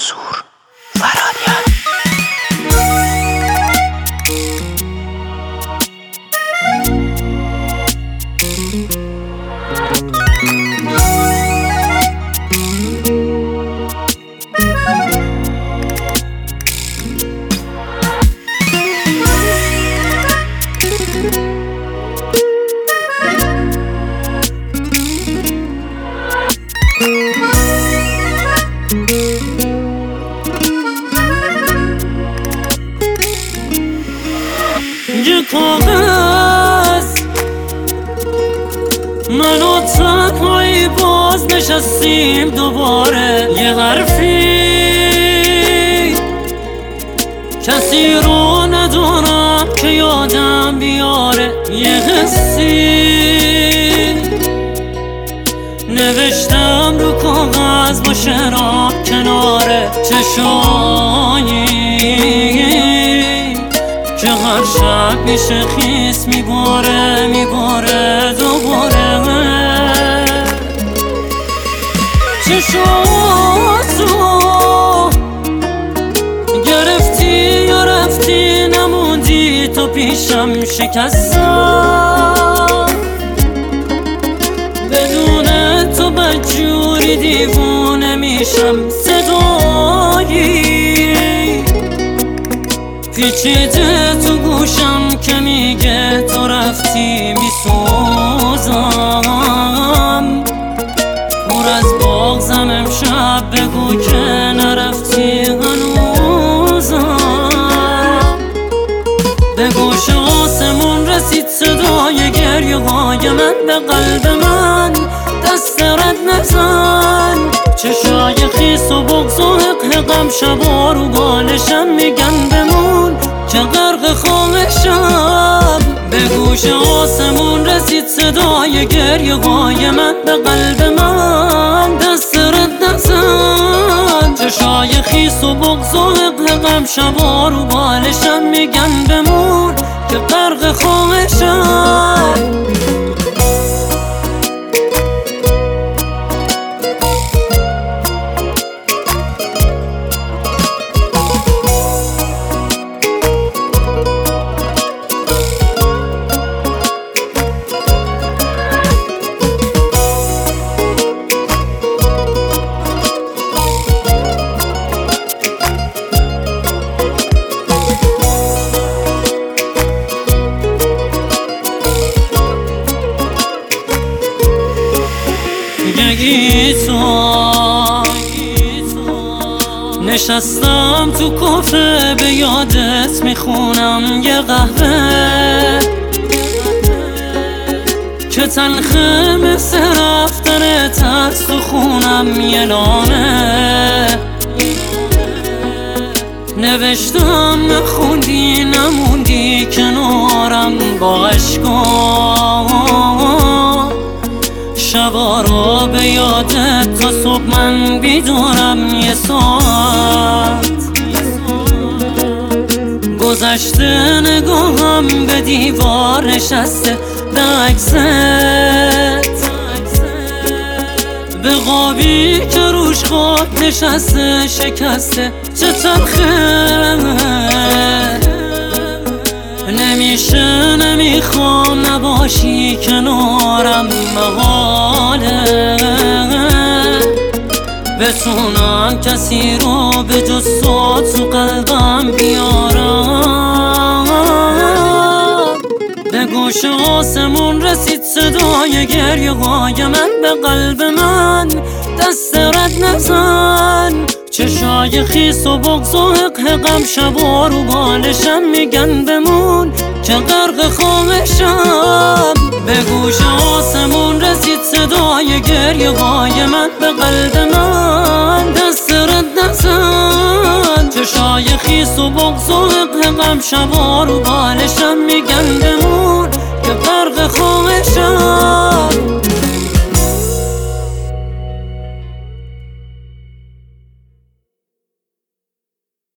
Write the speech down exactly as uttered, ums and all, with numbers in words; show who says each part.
Speaker 1: منصور فرانیان.
Speaker 2: یه کاغذ من و تنهایی باز نشستیم دوباره، یه حرفی کسی رو ندارم که یادم بیاره، یه حسی نوشتم رو کاغذ با شعرها کنار چشایی که هر شب میشه خیس میباره میباره دوباره. چشاتو گرفتی یا رفتی نموندی تو پیشم، شکستم بدون تو بدجوری دیوونه میشم. صدایی پیچیده تو گوشم که میگه تو رفتی میسوزم، پر از بغضم امشب بگو که نرفتی هنوزم. به گوش آسمون رسید صدای گریه های من، به قلب من دست رد نزن. چشای خیس و بغض و حق غم شبا رو بالشم میگن بمون که غرق خواهشم. به گوش آسمون رسید صدای گریه های من، به قلب من دست رد نزن. چشای خیس و بغض و حق غم شبا رو بالشم میگن بمون که غرق خواهشم. یکی تو نشستم تو کافه به یادت میخونم یه قهوه که تلخه مثل رفتن ترس تو خونم یه لانه. نوشتم نخوندی نموندی کنارم با عشقا، شبا رو به یادت تا صبح من بیدارم یه ساعت. گذشته نگاهم به دیوار نشسته، به عکست به قابی که روش خاک نشسته شکسته. چه تلخه نمیشه نمیخوام نباشی کنارم، محاله بتونم کسی رو به جز تو تو قلبم بیارم. به گوش آسمون رسید صدای گریه های من، به قلب من دست رد نزن. چشای خیس و بغض و حق غم شبا رو بالشم میگن بمون که غرق خواهشم. به گوش آسمون رسید صدای گریه های من، به قلب من دست رد نزن. چشای خیس و بغض و حق غم شبا رو بالشم میگن بمون که غرق خواهشم.